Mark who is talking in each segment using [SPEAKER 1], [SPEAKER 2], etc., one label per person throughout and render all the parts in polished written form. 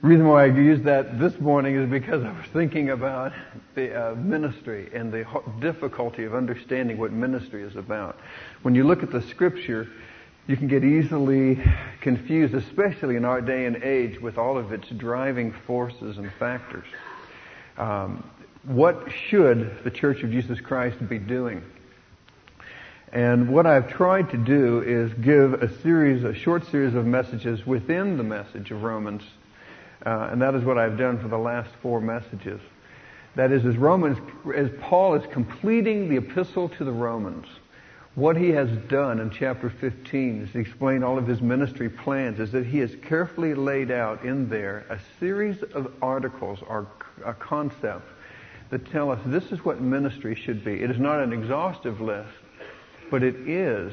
[SPEAKER 1] The reason why I used that this morning is because I was thinking about the ministry and the difficulty of understanding what ministry is about. When you look at the Scripture, you can get easily confused, especially in our day and age with all of its driving forces and factors. What should the Church of Jesus Christ be doing? And what I've tried to do is give a short series of messages within the message of Romans. And that is what I've done for the last 4 messages. That is, as Paul is completing the epistle to the Romans, what he has done in chapter 15 is to explain all of his ministry plans, is that he has carefully laid out in there a series of articles or concepts that tell us this is what ministry should be. It is not an exhaustive list, but it is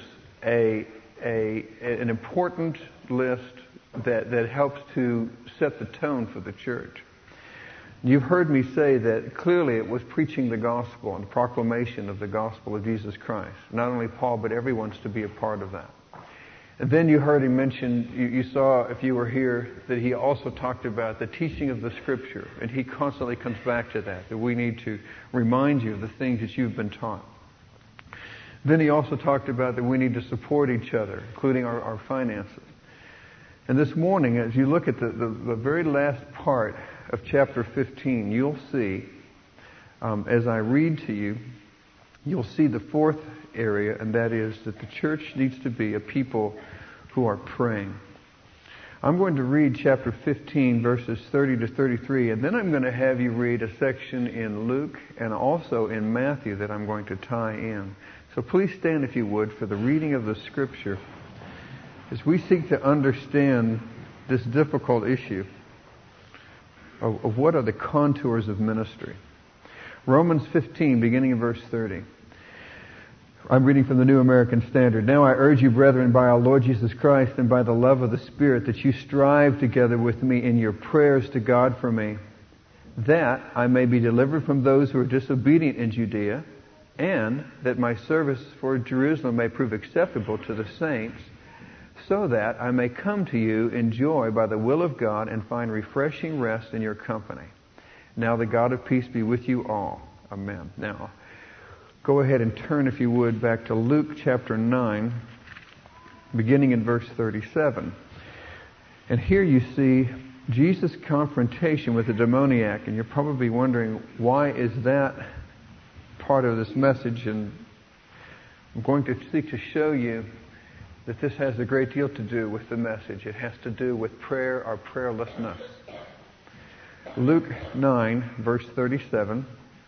[SPEAKER 1] an important list that helps to set the tone for the church. You've heard me say that clearly it was preaching the gospel and the proclamation of the gospel of Jesus Christ. Not only Paul, but everyone's to be a part of that. And then you heard him mention, you saw if you were here, that he also talked about the teaching of the Scripture. And he constantly comes back to that we need to remind you of the things that you've been taught. Then he also talked about that we need to support each other, including our finances. And this morning, as you look at the very last part of chapter 15, you'll see, as I read to you, you'll see the 4th area, and that is that the church needs to be a people who are praying. I'm going to read chapter 15, verses 30 to 33, and then I'm going to have you read a section in Luke and also in Matthew that I'm going to tie in. So please stand, if you would, for the reading of the Scripture as we seek to understand this difficult issue of what are the contours of ministry. Romans 15, beginning in verse 30. I'm reading from the New American Standard. Now I urge you, brethren, by our Lord Jesus Christ and by the love of the Spirit, that you strive together with me in your prayers to God for me, that I may be delivered from those who are disobedient in Judea, and that my service for Jerusalem may prove acceptable to the saints, so that I may come to you in joy by the will of God and find refreshing rest in your company. Now the God of peace be with you all. Amen. Now, go ahead and turn, if you would, back to Luke chapter 9, beginning in verse 37. And here you see Jesus' confrontation with the demoniac, and you're probably wondering, why is that part of this message? And I'm going to seek to show you that this has a great deal to do with the message. It has to do with prayer or prayerlessness. Luke 9, verse 37.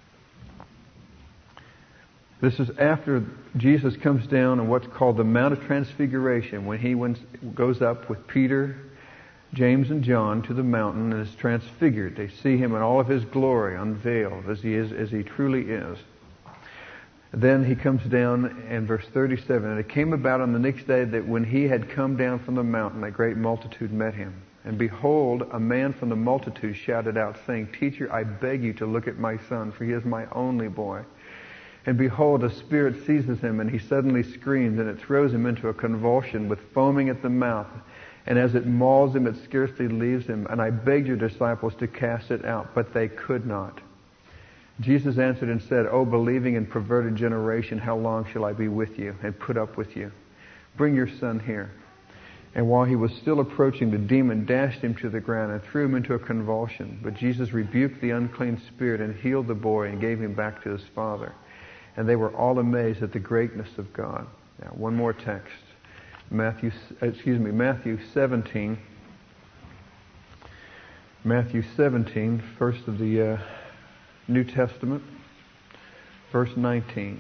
[SPEAKER 1] This is after Jesus comes down on what's called the Mount of Transfiguration, when he goes up with Peter, James, and John to the mountain and is transfigured. They see him in all of his glory, unveiled as he truly is. Then he comes down in verse 37, and it came about on the next day that when he had come down from the mountain, a great multitude met him. And behold, a man from the multitude shouted out, saying, Teacher, I beg you to look at my son, for he is my only boy. And behold, a spirit seizes him, and he suddenly screams, and it throws him into a convulsion with foaming at the mouth. And as it mauls him, it scarcely leaves him. And I begged your disciples to cast it out, but they could not. Jesus answered and said, O believing and perverted generation, how long shall I be with you and put up with you? Bring your son here. And while he was still approaching, the demon dashed him to the ground and threw him into a convulsion. But Jesus rebuked the unclean spirit and healed the boy and gave him back to his father. And they were all amazed at the greatness of God. Now, one more text. Matthew 17. Matthew 17, first of the New Testament, verse 19.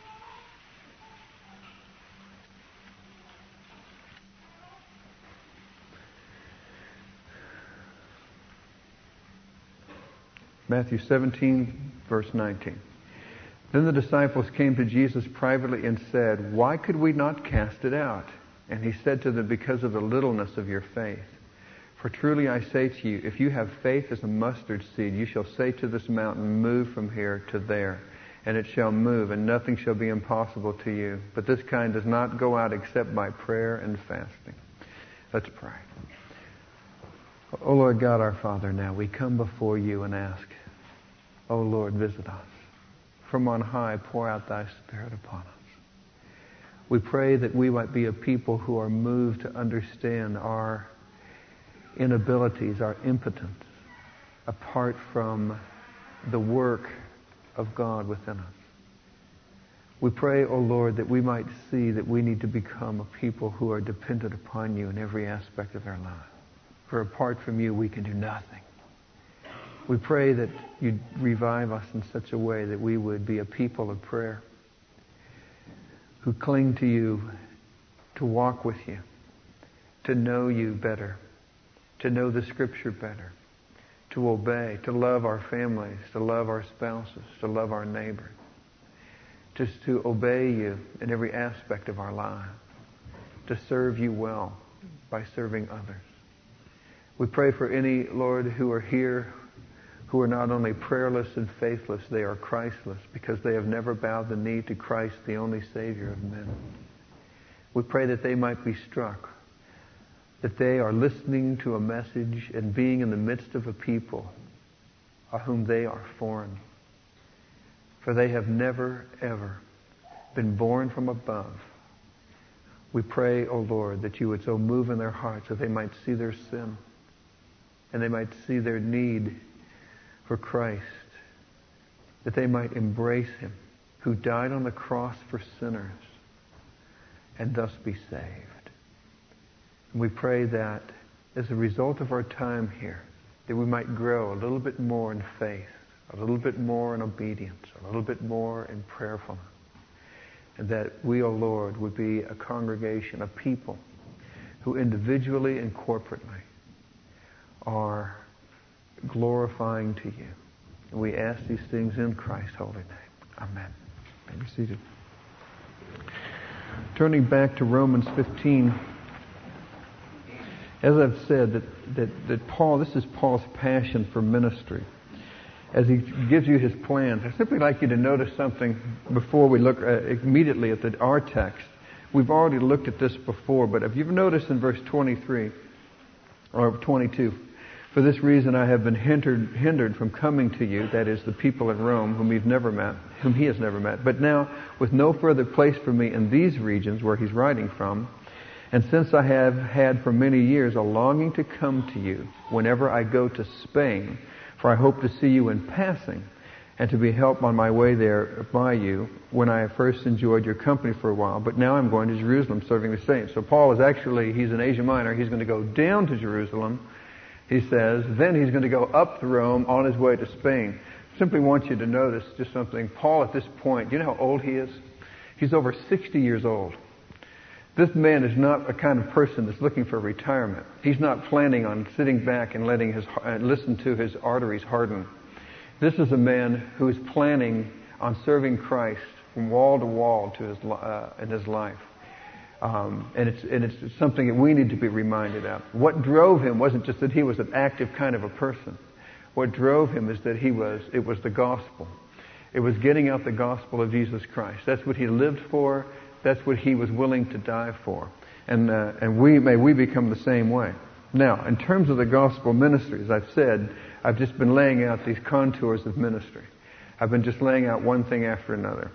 [SPEAKER 1] Matthew 17, verse 19. Then the disciples came to Jesus privately and said, Why could we not cast it out? And he said to them, Because of the littleness of your faith. For truly I say to you, if you have faith as a mustard seed, you shall say to this mountain, Move from here to there, and it shall move, and nothing shall be impossible to you. But this kind does not go out except by prayer and fasting. Let's pray. Oh Lord God, our Father, now we come before you and ask, oh Lord, visit us. From on high, pour out thy Spirit upon us. We pray that we might be a people who are moved to understand our inabilities, our impotence, apart from the work of God within us. We pray, O Lord, that we might see that we need to become a people who are dependent upon you in every aspect of our lives. For apart from you, we can do nothing. We pray that you revive us in such a way that we would be a people of prayer, who cling to you, to walk with you, to know you better, to know the Scripture better, to obey, to love our families, to love our spouses, to love our neighbors, just to obey you in every aspect of our lives, to serve you well by serving others. We pray for any, Lord, who are here, who are not only prayerless and faithless, they are Christless, because they have never bowed the knee to Christ, the only Savior of men. We pray that they might be struck, that they are listening to a message and being in the midst of a people of whom they are foreign. For they have never, ever been born from above. We pray, O Lord, that you would so move in their hearts that they might see their sin and they might see their need for Christ, that they might embrace him who died on the cross for sinners and thus be saved. And we pray that as a result of our time here, that we might grow a little bit more in faith, a little bit more in obedience, a little bit more in prayerfulness, and that we, O Lord, would be a congregation, a people who individually and corporately are glorifying to you. And we ask these things in Christ's holy name. Amen. You may be seated. Turning back to Romans 15, as I've said, that Paul, this is Paul's passion for ministry. As he gives you his plans, I'd simply like you to notice something before we look immediately at our text. We've already looked at this before, but if you've noticed in verse 23 or 22, for this reason I have been hindered from coming to you, that is, the people in Rome whom he has never met, but now with no further place for me in these regions where he's writing from, and since I have had for many years a longing to come to you whenever I go to Spain, for I hope to see you in passing, and to be helped on my way there by you when I first enjoyed your company for a while. But now I'm going to Jerusalem serving the saints. So Paul is actually, he's in Asia Minor. He's going to go down to Jerusalem, he says. Then he's going to go up to Rome on his way to Spain. Simply want you to notice just something. Paul at this point, you know how old he is? He's over 60 years old. This man is not a kind of person that's looking for retirement. He's not planning on sitting back and letting listen to his arteries harden. This is a man who is planning on serving Christ from wall to wall in his life. And it's something that we need to be reminded of. What drove him wasn't just that he was an active kind of a person. What drove him is that it was the gospel. It was getting out the gospel of Jesus Christ. That's what he lived for. That's what he was willing to die for. And may we become the same way. Now, in terms of the gospel ministry, as I've said, I've just been laying out these contours of ministry. I've been just laying out one thing after another.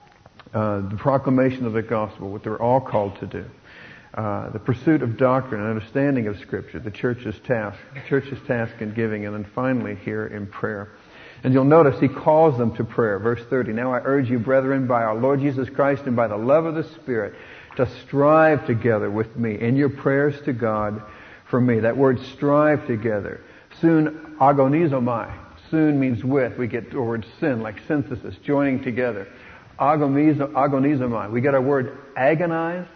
[SPEAKER 1] The proclamation of the gospel, what they're all called to do. The pursuit of doctrine and understanding of Scripture, the church's task in giving, and then finally here in prayer. And you'll notice he calls them to prayer. Verse 30, now I urge you, brethren, by our Lord Jesus Christ and by the love of the Spirit, to strive together with me in your prayers to God for me. That word strive together. Soon, agonizomai. Soon means with. We get the word sin, like synthesis, joining together. Agonizomai. We get our word agonize.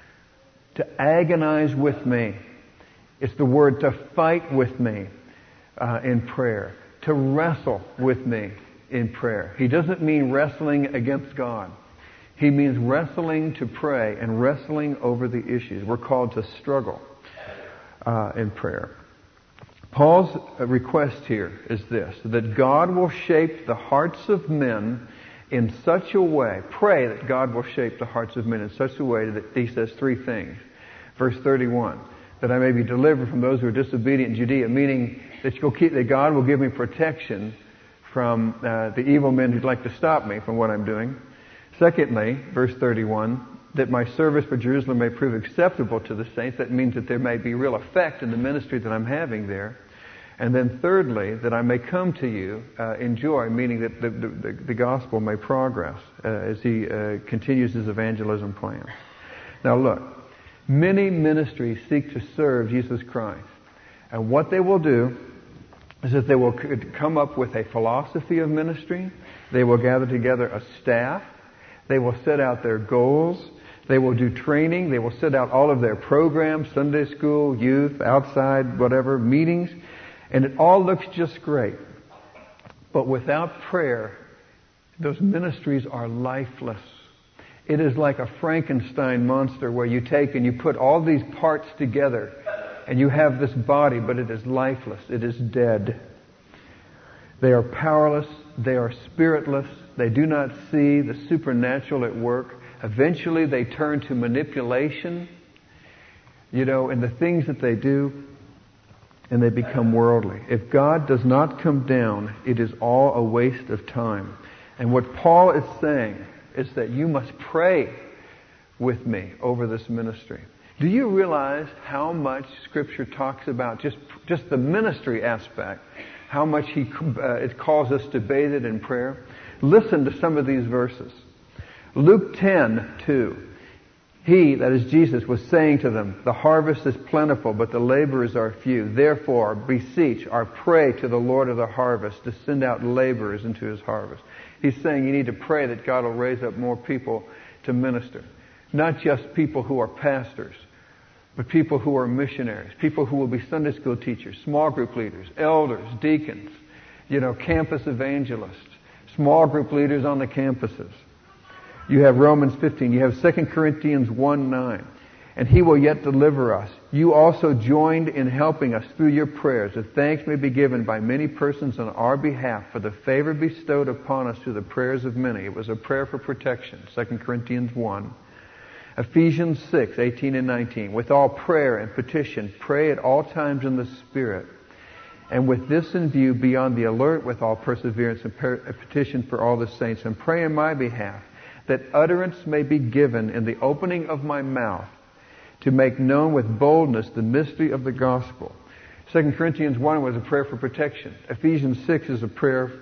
[SPEAKER 1] To agonize with me. It's the word to fight with me in prayer. To wrestle with me in prayer. He doesn't mean wrestling against God. He means wrestling to pray and wrestling over the issues. We're called to struggle in prayer. Paul's request here is this, that God will shape the hearts of men in such a way, pray that God will shape the hearts of men in such a way that he says three things. Verse 31, that I may be delivered from those who are disobedient in Judea, meaning that God will give me protection from the evil men who'd like to stop me from what I'm doing. Secondly, verse 31, that my service for Jerusalem may prove acceptable to the saints. That means that there may be real effect in the ministry that I'm having there. And then thirdly, that I may come to you in joy, meaning that the gospel may progress as he continues his evangelism plan. Now look, many ministries seek to serve Jesus Christ. And what they will do is that they will come up with a philosophy of ministry. They will gather together a staff. They will set out their goals. They will do training. They will set out all of their programs, Sunday school, youth, outside, whatever, meetings. And it all looks just great. But without prayer, those ministries are lifeless. It is like a Frankenstein monster where you take and you put all these parts together and you have this body, but it is lifeless. It is dead. They are powerless. They are spiritless. They do not see the supernatural at work. Eventually they turn to manipulation, and the things that they do, and they become worldly. If God does not come down, it is all a waste of time. And what Paul is saying is that you must pray with me over this ministry. Do you realize how much Scripture talks about just the ministry aspect, how much it calls us to bathe it in prayer? Listen to some of these verses. Luke 10:2. He, that is Jesus, was saying to them, the harvest is plentiful, but the laborers are few. Therefore, beseech or pray to the Lord of the harvest to send out laborers into his harvest. He's saying you need to pray that God will raise up more people to minister. Not just people who are pastors, but people who are missionaries, people who will be Sunday school teachers, small group leaders, elders, deacons, campus evangelists, small group leaders on the campuses. You have Romans 15. You have 2 Corinthians 1:9. And he will yet deliver us. You also joined in helping us through your prayers, that thanks may be given by many persons on our behalf for the favor bestowed upon us through the prayers of many. It was a prayer for protection, 2 Corinthians 1. Ephesians 6:18 and 19. With all prayer and petition, pray at all times in the Spirit. And with this in view, be on the alert with all perseverance and petition for all the saints. And pray in my behalf, that utterance may be given in the opening of my mouth to make known with boldness the mystery of the gospel. 2 Corinthians 1 was a prayer for protection. Ephesians 6 is a prayer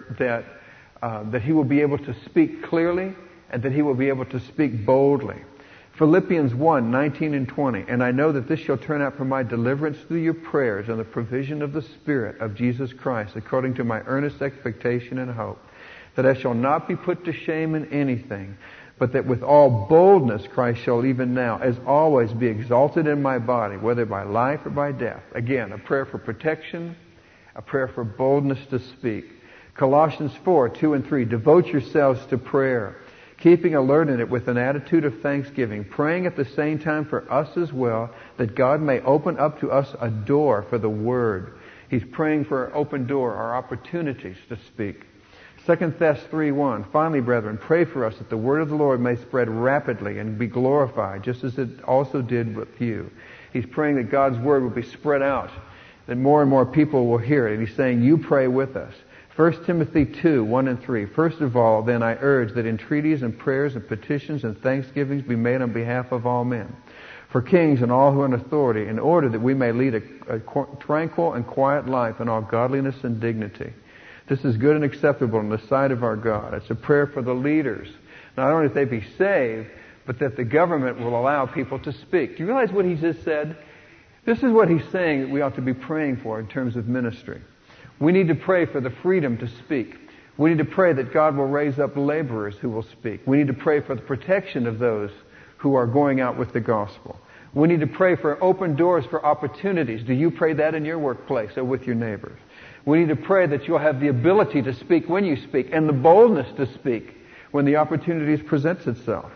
[SPEAKER 1] that he will be able to speak clearly and that he will be able to speak boldly. Philippians 1:19 and 20. And I know that this shall turn out for my deliverance through your prayers and the provision of the Spirit of Jesus Christ, according to my earnest expectation and hope, that I shall not be put to shame in anything, but that with all boldness Christ shall even now, as always, be exalted in my body, whether by life or by death. Again, a prayer for protection, a prayer for boldness to speak. Colossians 4:2 and 3. Devote yourselves to prayer, keeping alert in it with an attitude of thanksgiving, praying at the same time for us as well, that God may open up to us a door for the Word. He's praying for an open door, our opportunities to speak. 2 Thess 3:1. Finally, brethren, pray for us that the word of the Lord may spread rapidly and be glorified, just as it also did with you. He's praying that God's word will be spread out, that more and more people will hear it. And he's saying, you pray with us. 1 Timothy 2:1 and 3. First of all, then I urge that entreaties and prayers and petitions and thanksgivings be made on behalf of all men, for kings and all who are in authority, in order that we may lead a tranquil and quiet life in all godliness and dignity. This is good and acceptable in the sight of our God. It's a prayer for the leaders, not only that they be saved, but that the government will allow people to speak. Do you realize what he just said? This is what he's saying that we ought to be praying for in terms of ministry. We need to pray for the freedom to speak. We need to pray that God will raise up laborers who will speak. We need to pray for the protection of those who are going out with the gospel. We need to pray for open doors for opportunities. Do you pray that in your workplace or with your neighbors? We need to pray that you'll have the ability to speak when you speak and the boldness to speak when the opportunity presents itself.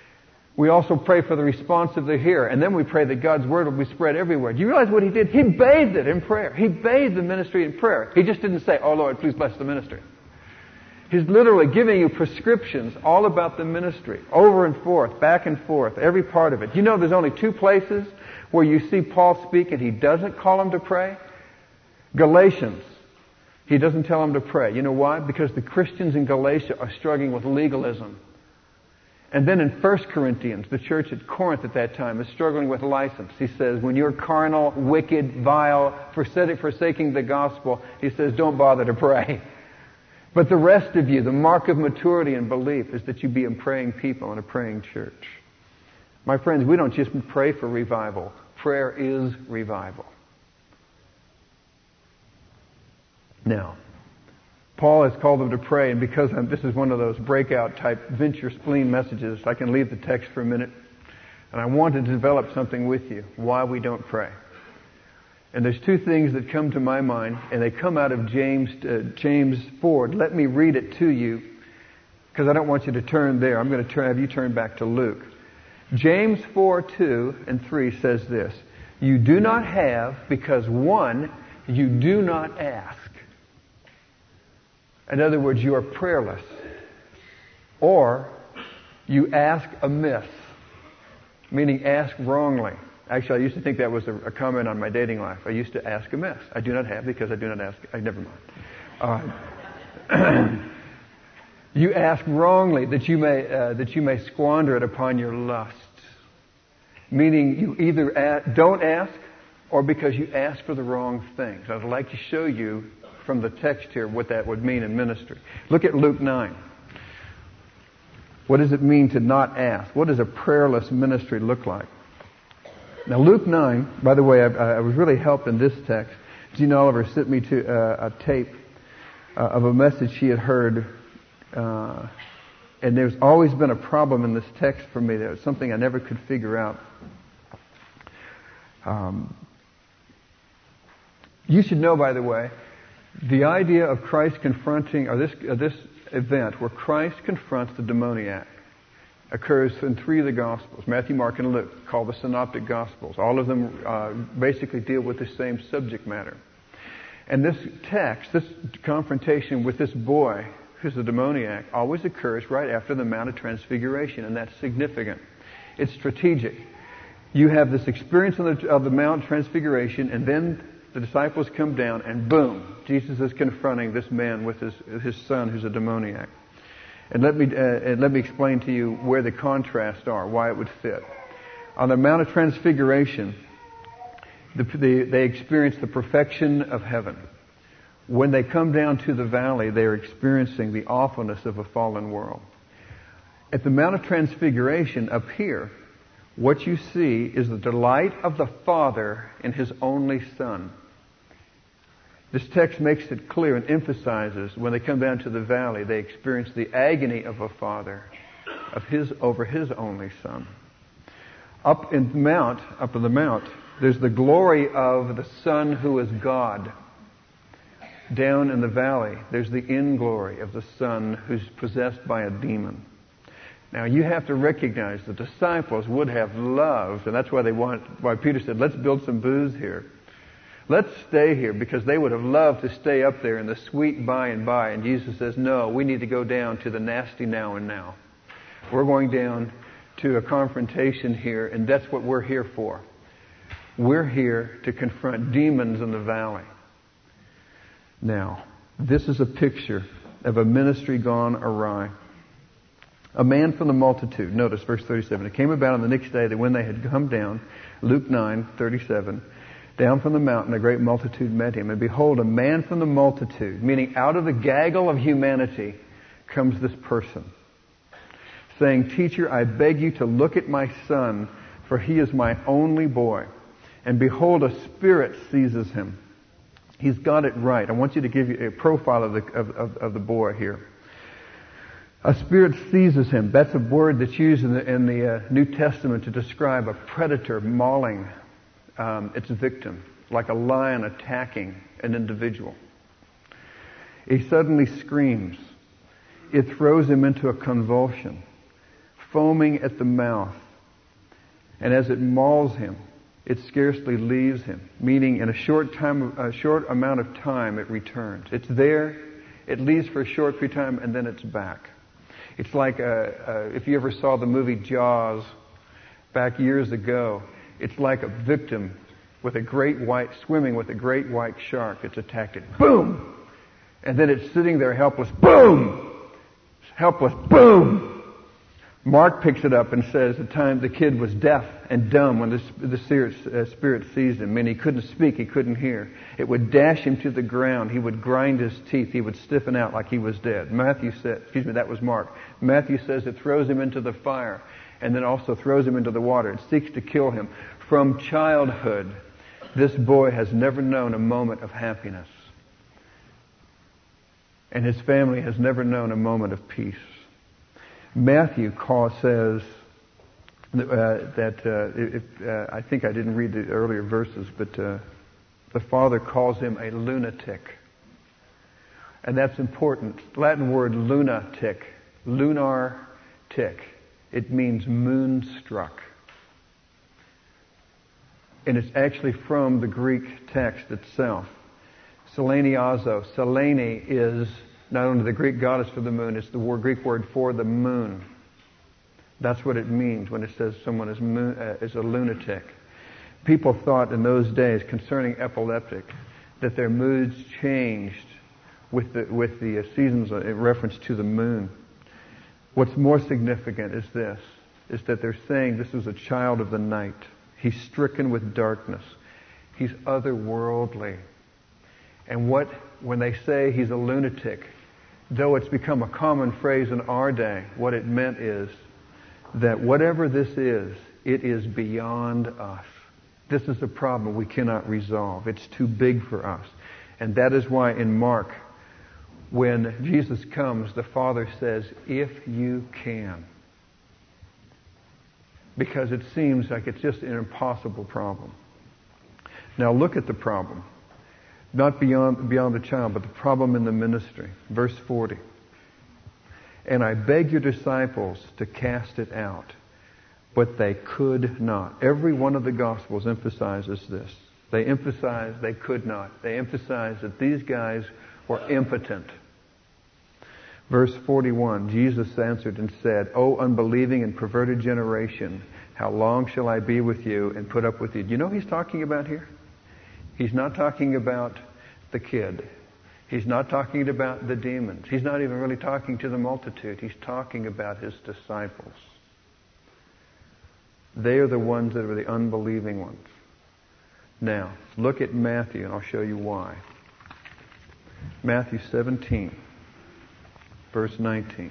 [SPEAKER 1] We also pray for the response of the hearer, and then we pray that God's word will be spread everywhere. Do you realize what he did? He bathed it in prayer. He bathed the ministry in prayer. He just didn't say, oh Lord, please bless the ministry. He's literally giving you prescriptions all about the ministry, over and forth, back and forth, every part of it. You know there's only 2 places where you see Paul speak and he doesn't call them to pray? Galatians. He doesn't tell them to pray. You know why? Because the Christians in Galatia are struggling with legalism. And then in 1 Corinthians, the church at Corinth at that time is struggling with license. He says, when you're carnal, wicked, vile, forsaking the gospel, he says, don't bother to pray. But the rest of you, the mark of maturity and belief is that you be a praying people and a praying church. My friends, we don't just pray for revival. Prayer is revival. Now, Paul has called them to pray, and because this is one of those breakout type venture spleen messages, I can leave the text for a minute. And I want to develop something with you, why we don't pray. And there's 2 things that come to my mind, and they come out of James 4. Let me read it to you, because I don't want you to turn there. I'm going to have you turn back to Luke. James 4:2 and 3 says this, you do not have because 1, you do not ask. In other words, you are prayerless. Or you ask amiss, meaning ask wrongly. Actually, I used to think that was a comment on my dating life. I used to ask amiss. I do not have because I do not ask. Never mind. You ask wrongly that you may squander it upon your lust. Meaning you either don't ask or because you ask for the wrong things. I'd like to show you from the text here what that would mean in ministry. Look at Luke 9. What does it mean to not ask? What does a prayerless ministry look like? Now Luke 9, by the way, I was really helped in this text. Jean Oliver sent me to a tape of a message she had heard, and there's always been a problem in this text for me. There was something I never could figure out. You should know, by the way, the idea of Christ confronting, or this event where Christ confronts the demoniac, occurs in 3 of the Gospels, Matthew, Mark, and Luke, called the Synoptic Gospels. All of them basically deal with the same subject matter. And this text, this confrontation with this boy, who's the demoniac, always occurs right after the Mount of Transfiguration, and that's significant. It's strategic. You have this experience of the Mount of Transfiguration, and then the disciples come down, and boom, Jesus is confronting this man with his son, who's a demoniac. And let me explain to you where the contrasts are, why it would fit. On the Mount of Transfiguration, they experience the perfection of heaven. When they come down to the valley, they are experiencing the awfulness of a fallen world. At the Mount of Transfiguration, up here, what you see is the delight of the Father in His only Son. This text makes it clear and emphasizes when they come down to the valley, they experience the agony of a father over his only son. Up in the mount, there's the glory of the Son who is God. Down in the valley, there's the inglory of the Son who's possessed by a demon. Now you have to recognize the disciples would have loved, and that's why Peter said, let's build some booths here. Let's stay here, because they would have loved to stay up there in the sweet by and by. And Jesus says, no, we need to go down to the nasty now and now. We're going down to a confrontation here, and that's what we're here for. We're here to confront demons in the valley. Now, this is a picture of a ministry gone awry. A man from the multitude, notice verse 37, it came about on the next day that when they had come down, Luke 9:37, down from the mountain, a great multitude met him. And behold, a man from the multitude, meaning out of the gaggle of humanity, comes this person, saying, Teacher, I beg you to look at my son, for he is my only boy. And behold, a spirit seizes him. He's got it right. I want you to give you a profile of the boy here. A spirit seizes him. That's a word that's used in the New Testament to describe a predator mauling its victim, like a lion attacking an individual. He suddenly screams. It throws him into a convulsion, foaming at the mouth. And as it mauls him, it scarcely leaves him, meaning in a short amount of time it returns. It's there, It leaves for a short period of time, and then it's back. It's like if you ever saw the movie Jaws back years ago, it's like a victim with swimming with a great white shark. It's attacked it. Boom! And then it's sitting there helpless. Boom! Helpless. Boom! Mark picks it up and says the time the kid was deaf and dumb when the spirit seized him, and he couldn't speak, he couldn't hear. It would dash him to the ground. He would grind his teeth. He would stiffen out like he was dead. That was Mark. Matthew says it throws him into the fire and then also throws him into the water. It seeks to kill him. From childhood, this boy has never known a moment of happiness. And his family has never known a moment of peace. Matthew says I think I didn't read the earlier verses, but the Father calls him a lunatic. And that's important. Latin word lunatic, lunar tic. It means moonstruck. And it's actually from the Greek text itself. Seleniazo. Selene is not only the Greek goddess for the moon, it's the Greek word for the moon. That's what it means when it says someone is a lunatic. People thought in those days concerning epileptic that their moods changed with the seasons in reference to the moon. What's more significant is that they're saying this is a child of the night. He's stricken with darkness. He's otherworldly. And when they say he's a lunatic, though it's become a common phrase in our day, what it meant is that whatever this is, it is beyond us. This is a problem we cannot resolve. It's too big for us. And that is why in Mark, when Jesus comes, the Father says, if you can. Because it seems like it's just an impossible problem. Now look at the problem. Not beyond the child, but the problem in the ministry. Verse 40. And I beg your disciples to cast it out, but they could not. Every one of the Gospels emphasizes this. They emphasize they could not. They emphasize that these guys were impotent. Verse 41, Jesus answered and said, O unbelieving and perverted generation, how long shall I be with you and put up with you? Do you know who he's talking about here? He's not talking about the kid. He's not talking about the demons. He's not even really talking to the multitude. He's talking about his disciples. They are the ones that are the unbelieving ones. Now, look at Matthew, and I'll show you why. Matthew 17, verse 19.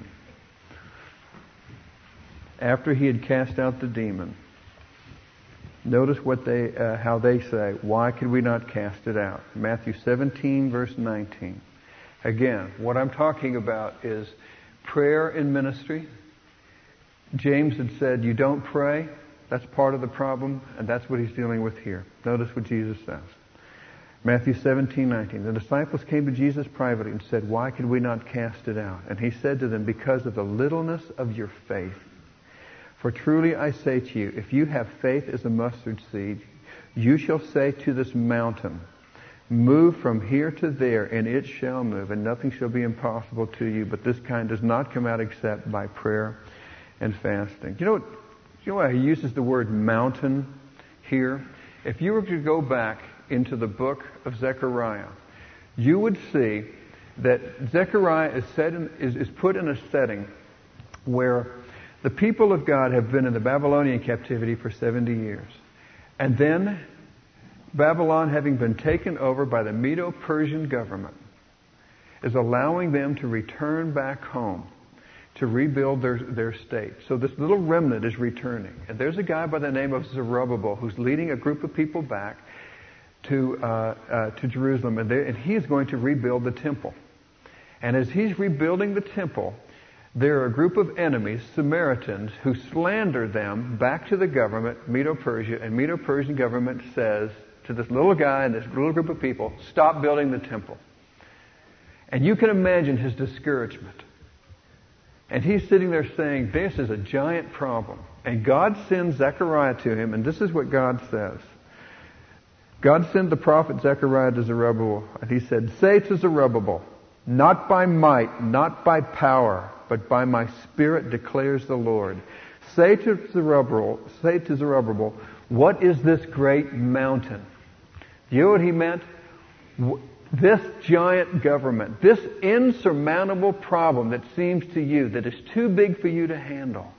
[SPEAKER 1] After he had cast out the demon, notice how they say, why could we not cast it out? Matthew 17, verse 19. Again, what I'm talking about is prayer in ministry. James had said, you don't pray. That's part of the problem, and that's what he's dealing with here. Notice what Jesus says. Matthew 17, 19. The disciples came to Jesus privately and said, why could we not cast it out? And he said to them, because of the littleness of your faith. For truly I say to you, if you have faith as a mustard seed, you shall say to this mountain, move from here to there, and it shall move, and nothing shall be impossible to you. But this kind does not come out except by prayer and fasting. You know why he uses the word mountain here? If you were to go back into the book of Zechariah, you would see that Zechariah is put in a setting where the people of God have been in the Babylonian captivity for 70 years. And then Babylon, having been taken over by the Medo-Persian government, is allowing them to return back home to rebuild their state. So this little remnant is returning. And there's a guy by the name of Zerubbabel who's leading a group of people back to Jerusalem. And he is going to rebuild the temple. And as he's rebuilding the temple, there are a group of enemies, Samaritans, who slander them back to the government, Medo-Persia, and Medo-Persian government says to this little guy and this little group of people, stop building the temple. And you can imagine his discouragement. And he's sitting there saying, this is a giant problem. And God sends Zechariah to him, and this is what God says. God sent the prophet Zechariah to Zerubbabel, and he said, say to Zerubbabel, Not by might, not by power, but by my Spirit, declares the Lord. Say to Zerubbabel, what is this great mountain? You know what he meant? This giant government, this insurmountable problem that seems to you that is too big for you to handle.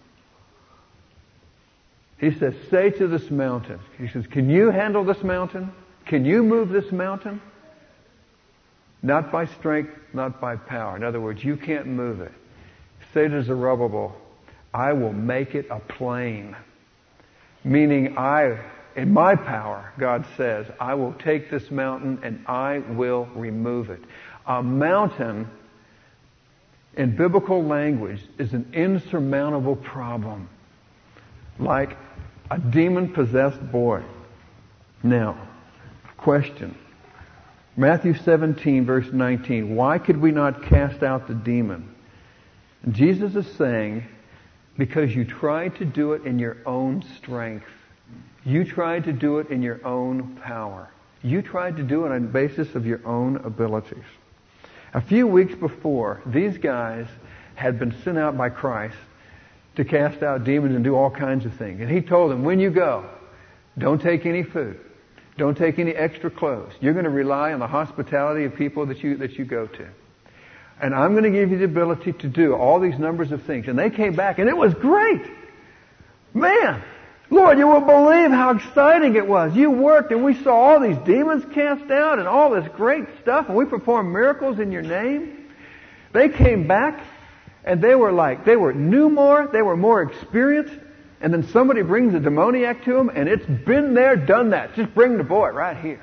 [SPEAKER 1] He says, say to this mountain. He says, can you handle this mountain? Can you move this mountain? Not by strength, not by power. In other words, you can't move it. Say to Zerubbabel, I will make it a plain. Meaning in my power, God says, I will take this mountain and I will remove it. A mountain, in biblical language, is an insurmountable problem. Like a demon-possessed boy. Now, question. Matthew 17, verse 19. Why could we not cast out the demon? And Jesus is saying, because you tried to do it in your own strength. You tried to do it in your own power. You tried to do it on the basis of your own abilities. A few weeks before, these guys had been sent out by Christ to cast out demons and do all kinds of things. And he told them, when you go, don't take any food. Don't take any extra clothes. You're going to rely on the hospitality of people that you go to. And I'm going to give you the ability to do all these numbers of things. And they came back and it was great. Man, Lord, you won't believe how exciting it was. You worked and we saw all these demons cast out and all this great stuff and we performed miracles in your name. They came back and they knew more, they were more experienced. And then somebody brings a demoniac to them and it's been there, done that. Just bring the boy right here.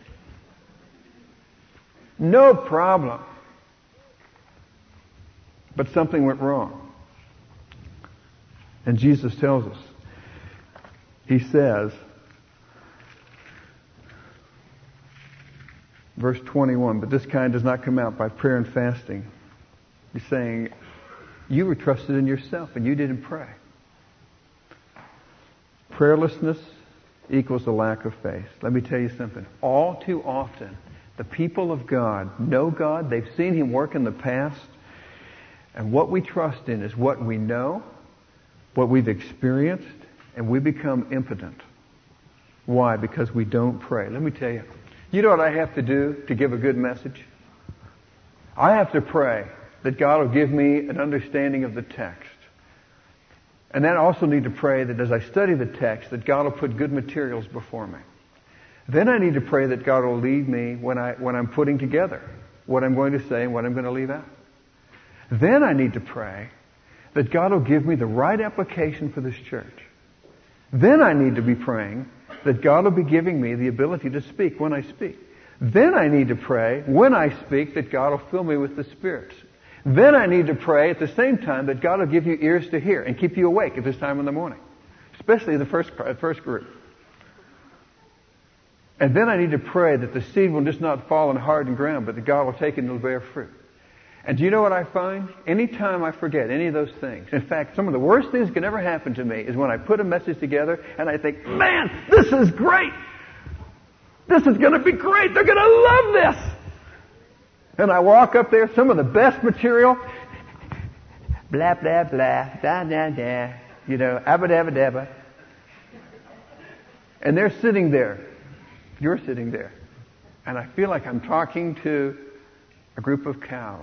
[SPEAKER 1] No problem. But something went wrong. And Jesus tells us. He says, verse 21, but this kind does not come out by prayer and fasting. He's saying, you were trusted in yourself and you didn't pray. Prayerlessness equals a lack of faith. Let me tell you something. All too often, the people of God know God. They've seen Him work in the past. And what we trust in is what we know, what we've experienced, and we become impotent. Why? Because we don't pray. Let me tell you. You know what I have to do to give a good message? I have to pray that God will give me an understanding of the text. And then I also need to pray that as I study the text, that God will put good materials before me. Then I need to pray that God will lead me when I'm putting together what I'm going to say and what I'm going to leave out. Then I need to pray that God will give me the right application for this church. Then I need to be praying that God will be giving me the ability to speak when I speak. Then I need to pray when I speak that God will fill me with the Spirit. Then I need to pray at the same time that God will give you ears to hear and keep you awake at this time in the morning. Especially the first group. And then I need to pray that the seed will just not fall on hardened ground, but that God will take it and it'll bear fruit. And do you know what I find? Anytime I forget any of those things, in fact, some of the worst things that can ever happen to me is when I put a message together and I think, man, this is great. This is going to be great. They're going to love this. And I walk up there, some of the best material, blah, blah, blah, da, da, da, abba, dabba, dabba. And they're sitting there. You're sitting there. And I feel like I'm talking to a group of cows.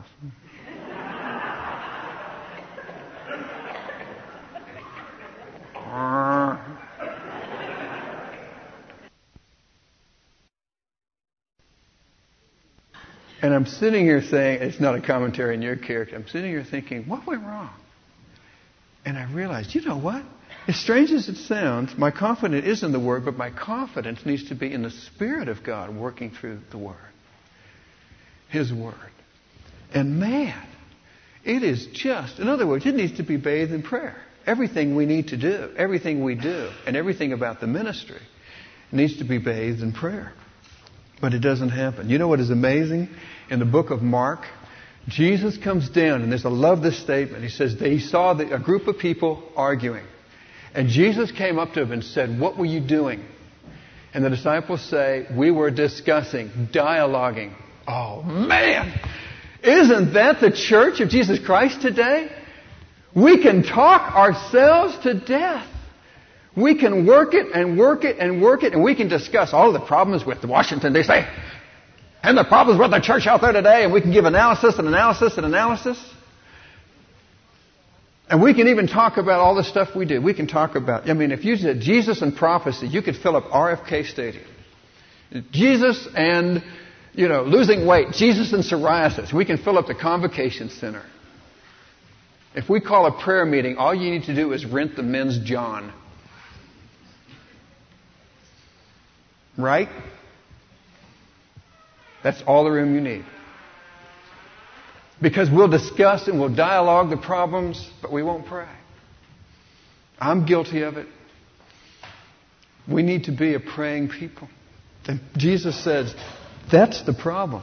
[SPEAKER 1] And I'm sitting here saying, it's not a commentary on your character. I'm sitting here thinking, what went wrong? And I realized, you know what? As strange as it sounds, my confidence is in the Word, but my confidence needs to be in the Spirit of God working through the Word. His Word. And man, it is just, in other words, it needs to be bathed in prayer. Everything we need to do, everything we do, and everything about the ministry needs to be bathed in prayer. But it doesn't happen. You know what is amazing? In the book of Mark, Jesus comes down, and I love this statement. He says they saw a group of people arguing. And Jesus came up to them and said, what were you doing? And the disciples say, we were discussing, dialoguing. Oh, man! Isn't that the church of Jesus Christ today? We can talk ourselves to death. We can work it and work it and work it, and we can discuss all of the problems with Washington, D.C., and the problems with the church out there today, and we can give analysis and analysis and analysis. And we can even talk about all the stuff we do. We can talk about, if you said Jesus and prophecy, you could fill up RFK Stadium. Jesus and, losing weight. Jesus and psoriasis. We can fill up the Convocation Center. If we call a prayer meeting, all you need to do is rent the men's John. Right? That's all the room you need. Because we'll discuss and we'll dialogue the problems, but we won't pray. I'm guilty of it. We need to be a praying people. And Jesus says, that's the problem.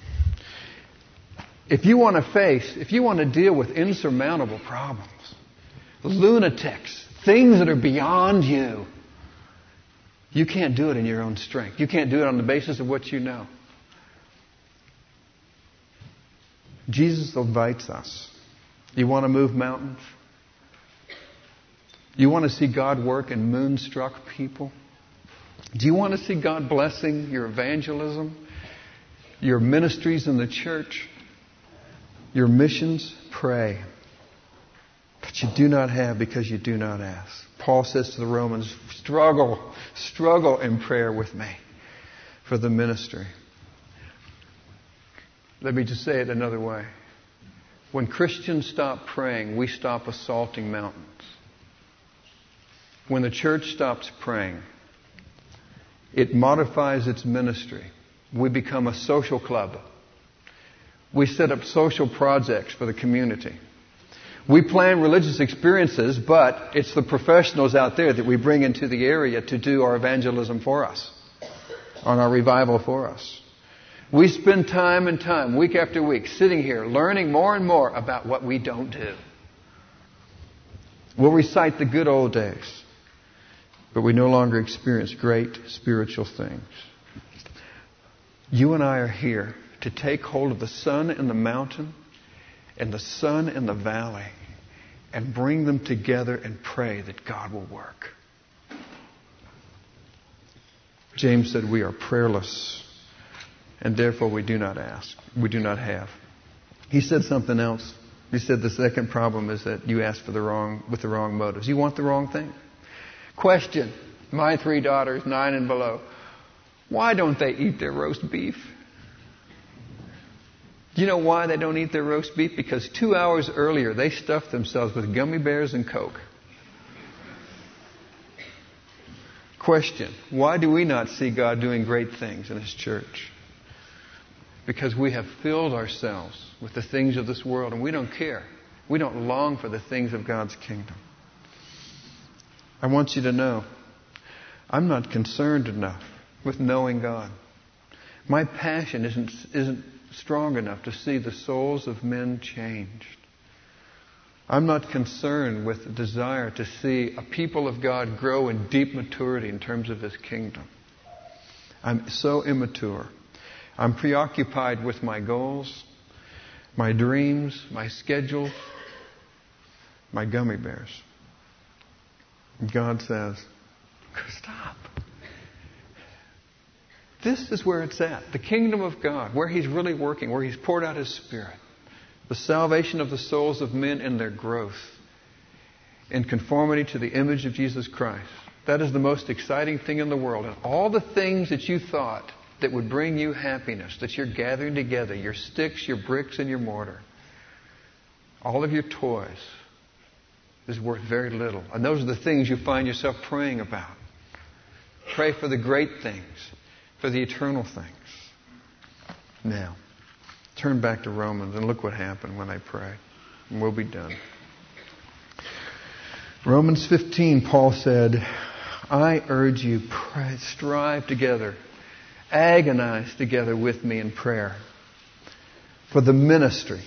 [SPEAKER 1] If you want to deal with insurmountable problems, lunatics, things that are beyond you, you can't do it in your own strength. You can't do it on the basis of what you know. Jesus invites us. You want to move mountains? You want to see God work in moonstruck people? Do you want to see God blessing your evangelism, your ministries in the church, your missions? Pray. But you do not have because you do not ask. Paul says to the Romans, struggle in prayer with me for the ministry. Let me just say it another way. When Christians stop praying, we stop assaulting mountains. When the church stops praying, it modifies its ministry. We become a social club. We set up social projects for the community. We plan religious experiences, but it's the professionals out there that we bring into the area to do our evangelism for us, on our revival for us. We spend time and time, week after week, sitting here learning more and more about what we don't do. We'll recite the good old days, but we no longer experience great spiritual things. You and I are here to take hold of the sun in the mountain and the sun in the valley and bring them together and pray that God will work. James said we are prayerless, and therefore we do not ask. We do not have. He said something else. He said the second problem is that you ask with the wrong motives. You want the wrong thing. Question. My 3 daughters, 9 and below. Why don't they eat their roast beef? Do you know why they don't eat their roast beef? Because 2 hours earlier they stuffed themselves with gummy bears and Coke. Question. Why do we not see God doing great things in His church? Because we have filled ourselves with the things of this world and we don't care. We don't long for the things of God's kingdom. I want you to know, I'm not concerned enough with knowing God. My passion isn't strong enough to see the souls of men changed. I'm not concerned with the desire to see a people of God grow in deep maturity in terms of His kingdom. I'm so immature. I'm preoccupied with my goals, my dreams, my schedule, my gummy bears. God says, stop. This is where it's at. The kingdom of God, where He's really working, where He's poured out His Spirit. The salvation of the souls of men in their growth in conformity to the image of Jesus Christ. That is the most exciting thing in the world. And all the things that you thought that would bring you happiness, that you're gathering together, your sticks, your bricks, and your mortar, all of your toys, is worth very little. And those are the things you find yourself praying about. Pray for the great things, for the eternal things. Now, turn back to Romans and look what happened when I prayed. And we'll be done. Romans 15, Paul said, I urge you, pray, strive together, agonize together with me in prayer for the ministry.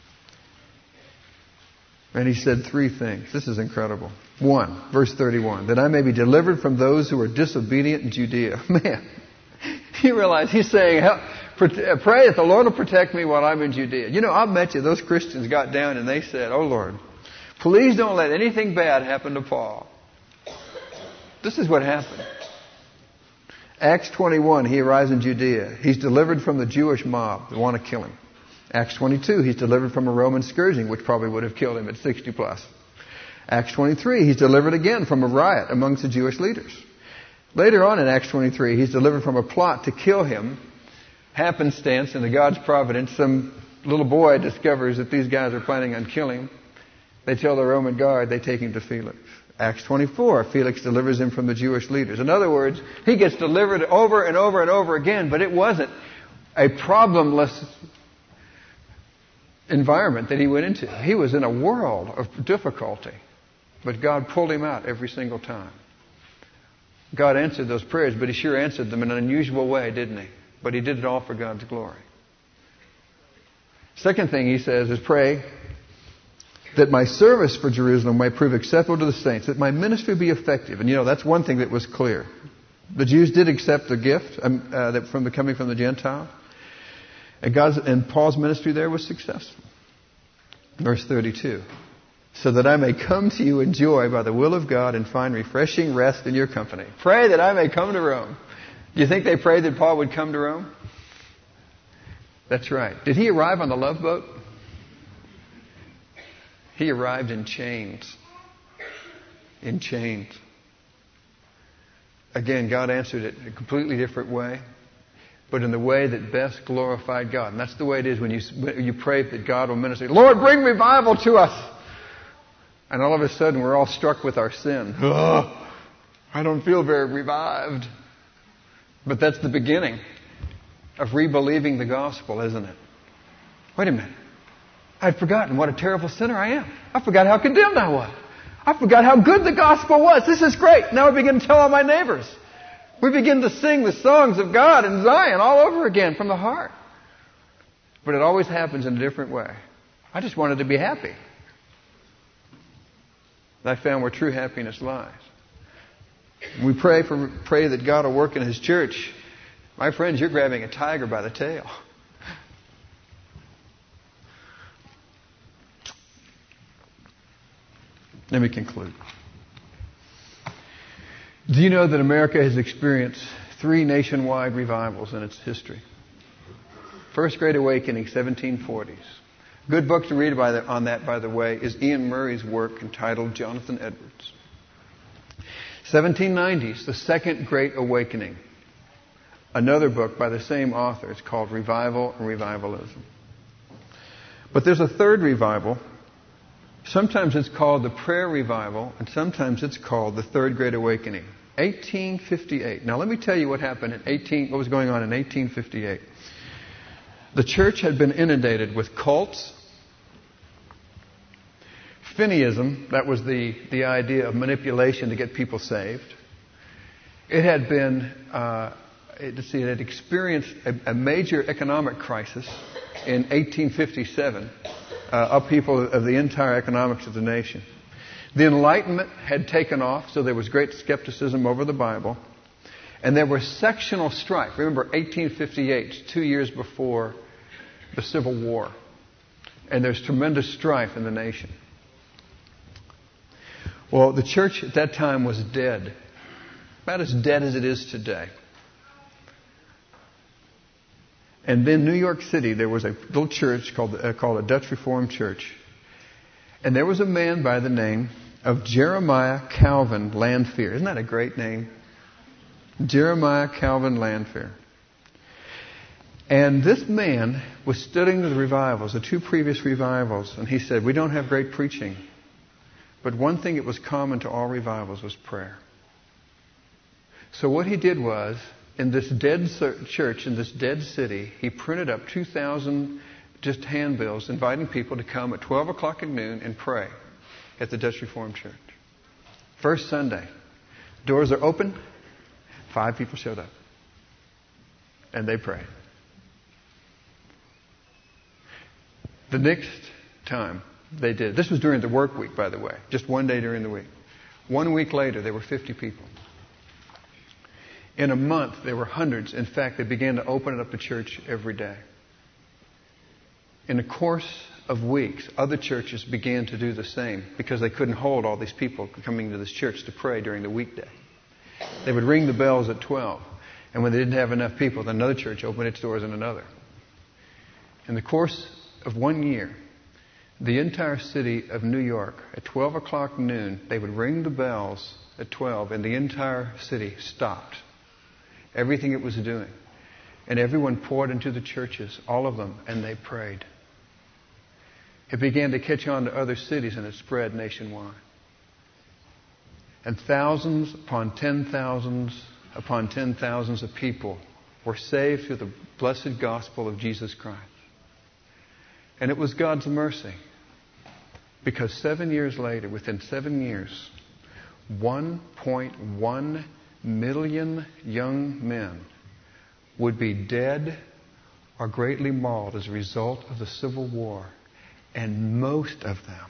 [SPEAKER 1] And he said 3 things. This is incredible. 1, verse 31, that I may be delivered from those who are disobedient in Judea. Man, you realize he's saying, Pray that the Lord will protect me while I'm in Judea. You know, I bet you those Christians got down and they said, oh Lord, please don't let anything bad happen to Paul. This is what happened. Acts 21, he arrives in Judea. He's delivered from the Jewish mob that want to kill him. Acts 22, he's delivered from a Roman scourging, which probably would have killed him at 60 plus. Acts 23, he's delivered again from a riot amongst the Jewish leaders. Later on in Acts 23, he's delivered from a plot to kill him. Happenstance, in God's providence, some little boy discovers that these guys are planning on killing him. They tell the Roman guard, they take him to Felix. Acts 24, Felix delivers him from the Jewish leaders. In other words, he gets delivered over and over and over again, but it wasn't a problemless environment that he went into. He was in a world of difficulty, but God pulled him out every single time. God answered those prayers, but he sure answered them in an unusual way, didn't he? But he did it all for God's glory. Second thing he says is pray that my service for Jerusalem may prove acceptable to the saints, that my ministry be effective. And you know, that's one thing that was clear. The Jews did accept the gift coming from the Gentiles. And Paul's ministry there was successful. Verse 32. So that I may come to you in joy by the will of God and find refreshing rest in your company. Pray that I may come to Rome. Do you think they prayed that Paul would come to Rome? That's right. Did he arrive on the Love Boat? He arrived in chains. In chains. Again, God answered it in a completely different way, but in the way that best glorified God. And that's the way it is when you pray that God will minister. Lord, bring revival to us. And all of a sudden we're all struck with our sin. Oh, I don't feel very revived. But that's the beginning of re-believing the gospel, isn't it? Wait a minute. I'd forgotten what a terrible sinner I am. I forgot how condemned I was. I forgot how good the gospel was. This is great. Now I begin to tell all my neighbors. We begin to sing the songs of God in Zion all over again from the heart. But it always happens in a different way. I just wanted to be happy. I found where true happiness lies. We pray that God will work in His church. My friends, you're grabbing a tiger by the tail. Let me conclude. Do you know that America has experienced 3 nationwide revivals in its history? First Great Awakening, 1740s. Good book to read on that, by the way, is Ian Murray's work entitled Jonathan Edwards. 1790s, the Second Great Awakening. Another book by the same author. It's called Revival and Revivalism. But there's a third revival. Sometimes it's called the Prayer Revival, and sometimes it's called the Third Great Awakening. 1858. Now let me tell you what happened what was going on in 1858. The church had been inundated with cults. Finneyism, that was the idea of manipulation to get people saved. It had been, it had experienced a major economic crisis in 1857, upheaval of the entire economics of the nation. The Enlightenment had taken off, so there was great skepticism over the Bible. And there was sectional strife. Remember, 1858, 2 years before the Civil War. And there's tremendous strife in the nation. Well, the church at that time was dead. About as dead as it is today. And in New York City, there was a little church called a Dutch Reformed Church. And there was a man by the name of Jeremiah Calvin Lanphier. Isn't that a great name? Jeremiah Calvin Lanphier. And this man was studying the revivals, the 2 previous revivals, and he said, we don't have great preaching, but one thing that was common to all revivals was prayer. So what he did was, in this dead church, in this dead city, he printed up 2,000 just handbills inviting people to come at 12 o'clock at noon and pray at the Dutch Reformed Church. First Sunday, doors are open, 5 people showed up. And they prayed. The next time they did, this was during the work week, by the way, just one day during the week. 1 week later, there were 50 people. In a month, there were hundreds. In fact, they began to open up the church every day. In the course of weeks, other churches began to do the same because they couldn't hold all these people coming to this church to pray during the weekday. They would ring the bells at 12, and when they didn't have enough people, then another church opened its doors in another. In the course of 1 year, the entire city of New York, at 12 o'clock noon, they would ring the bells at 12, and the entire city stopped everything it was doing. And everyone poured into the churches, all of them, and they prayed. It began to catch on to other cities, and it spread nationwide. And thousands upon 10,000s upon 10,000s of people were saved through the blessed gospel of Jesus Christ. And it was God's mercy. Because 7 years later, within 7 years, 1.1 million young men would be dead or greatly mauled as a result of the Civil War. And most of them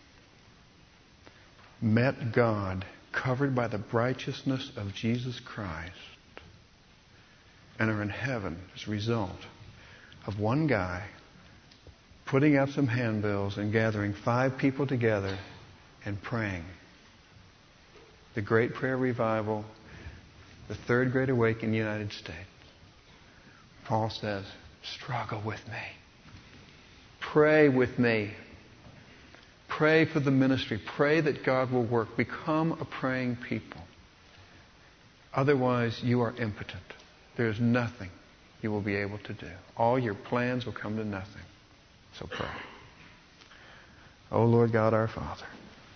[SPEAKER 1] met God covered by the righteousness of Jesus Christ and are in heaven as a result of one guy putting out some handbills and gathering 5 people together and praying. The Great Prayer Revival, the Third Great Awakening in the United States. Paul says, struggle with me. Pray with me. Pray for the ministry. Pray that God will work. Become a praying people. Otherwise, you are impotent. There is nothing you will be able to do. All your plans will come to nothing. So pray. Oh Lord God, our Father,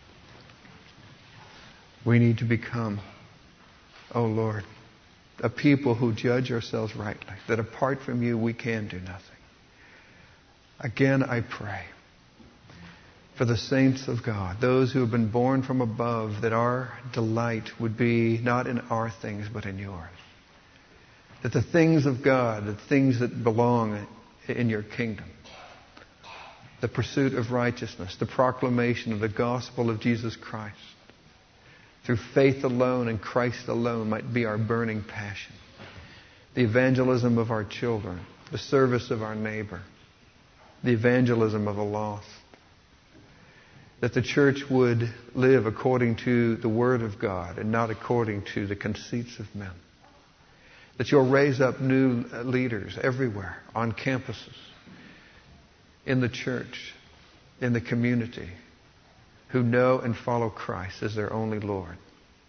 [SPEAKER 1] we need to become, oh Lord, a people who judge ourselves rightly, that apart from you we can do nothing. Again, I pray for the saints of God, those who have been born from above, that our delight would be not in our things but in yours. That the things of God, the things that belong in your kingdom, the pursuit of righteousness, the proclamation of the gospel of Jesus Christ, through faith alone and Christ alone, might be our burning passion. The evangelism of our children, the service of our neighbor, the evangelism of the lost. That the church would live according to the Word of God and not according to the conceits of men. That you'll raise up new leaders everywhere, on campuses, in the church, in the community, who know and follow Christ as their only Lord.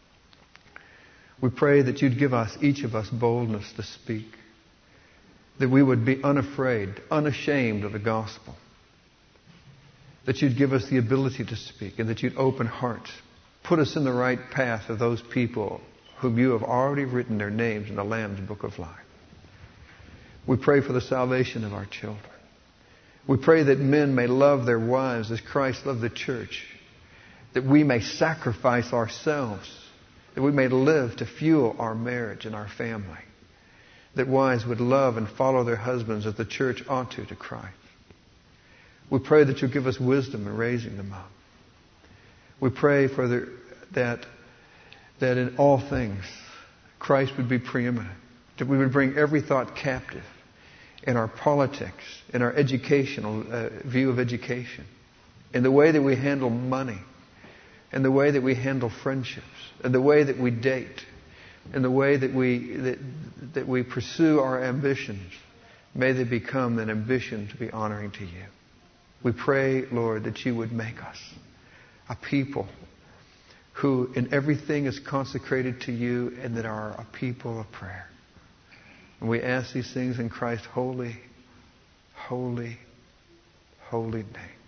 [SPEAKER 1] We pray that you'd give us, each of us, boldness to speak. That we would be unafraid, unashamed of the gospel. That you'd give us the ability to speak, and that you'd open hearts. Put us in the right path of those people whom you have already written their names in the Lamb's Book of Life. We pray for the salvation of our children. We pray that men may love their wives as Christ loved the church. That we may sacrifice ourselves. That we may live to fuel our marriage and our family. That wives would love and follow their husbands as the church ought to Christ. We pray that you'll give us wisdom in raising them up. We pray for that in all things Christ would be preeminent. That we would bring every thought captive in our politics, in our educational view of education, in the way that we handle money, in the way that we handle friendships, in the way that we date, in the way that we pursue our ambitions. May they become an ambition to be honoring to you. We pray, Lord, that you would make us a people who in everything is consecrated to you and that are a people of prayer. And we ask these things in Christ's holy, holy, holy name.